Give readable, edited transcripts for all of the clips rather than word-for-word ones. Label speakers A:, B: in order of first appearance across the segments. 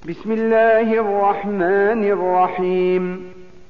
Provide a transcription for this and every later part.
A: بسم الله الرحمن الرحيم.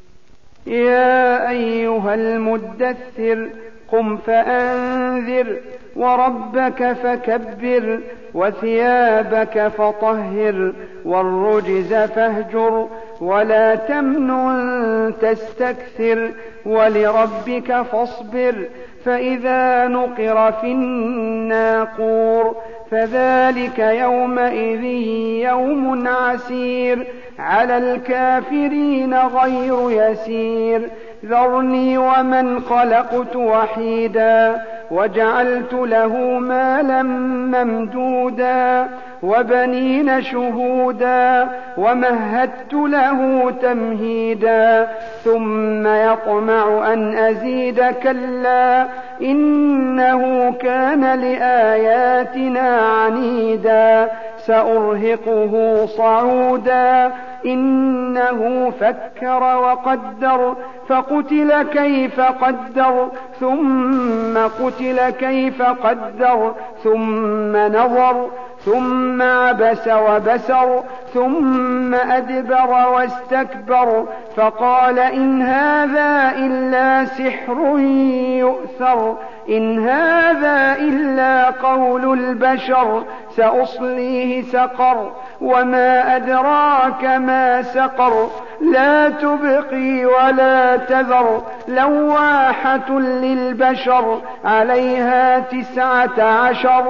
A: يا أيها المدثر قم فأنذر وربك فكبر وثيابك فطهر والرجز فاهجر ولا تمنن تستكثر ولربك فاصبر فإذا نقر في الناقور فذلك يومئذ يوم عسير على الكافرين غير يسير ذرني ومن خلقت وحيدا وجعلت له مالا ممدودا وبنين شهودا ومهدت له تمهيدا ثم يطمع أن أزيد كلا إنه كان لآياتنا عنيدا سأرهقه صعودا إنه فكر وقدر فقتل كيف قدر ثم قتل كيف قدر ثم نظر ثم عبس وبسر ثم أدبر واستكبر فقال إن هذا إلا سحر يؤثر إن هذا إلا قول البشر سأصليه سقر وما أدراك ما سقر لا تبقي ولا تذر لواحة للبشر عليها 19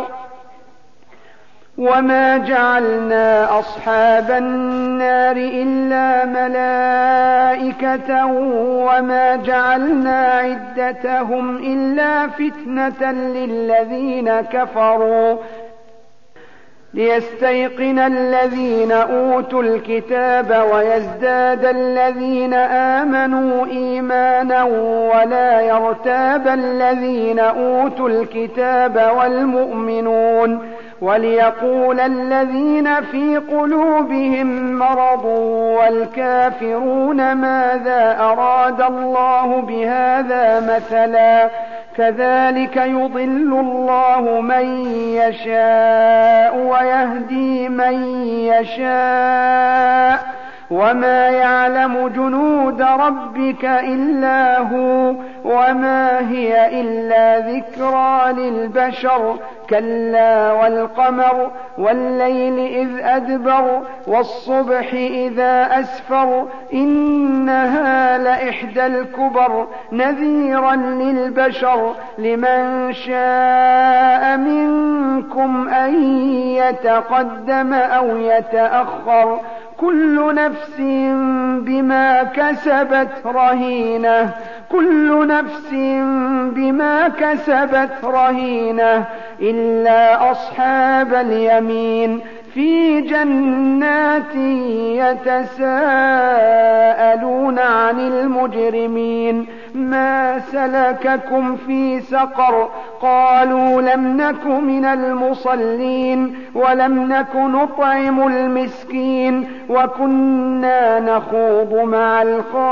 A: وما جعلنا أصحاب النار إلا ملائكة وما جعلنا عدتهم إلا فتنة للذين كفروا ليستيقن الذين أوتوا الكتاب ويزداد الذين آمنوا إيمانا ولا يرتاب الذين أوتوا الكتاب والمؤمنون وليقول الذين في قلوبهم مرض والكافرون ماذا أراد الله بهذا مثلا كذلك يضل الله من يشاء ويهدي من يشاء وما يعلم جنود ربك إلا هو وما هي إلا ذكرى للبشر كلا والقمر والليل إذ أدبر والصبح إذا أسفر إنها لإحدى الكبر نذيرا للبشر لمن شاء منكم أن يتقدم أو يتأخر كل نفس بما كسبت رهينة كل نفس بما كسبت رهينة إلا أصحاب اليمين في جنات يتساءلون عن المجرمين ما سلككم في سقر قالوا لم نك من المصلين ولم نك نطعم المسكين وكنا نخوض مع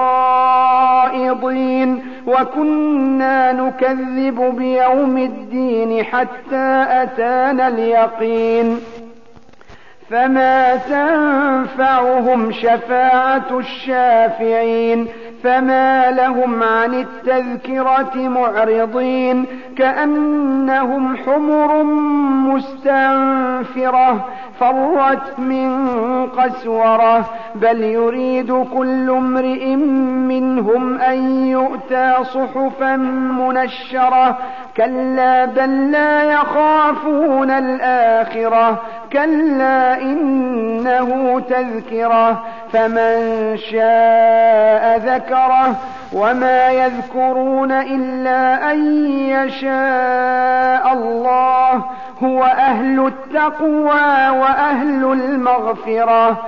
A: الخائضين وكنا نكذب بيوم الدين حتى أتانا اليقين فما تنفعهم شفاعة الشافعين فما لهم عن التذكرة معرضين كأنهم حمر مستنفرة فرت من قسورة بل يريد كل امرئ منهم أن يؤتى صحفا منشرة كلا بل لا يخافون الآخرة كلا إنه تذكرة فمن شاء ذكره وما يذكرون إلا أن يشاء الله هو أهل التقوى وأهل المغفرة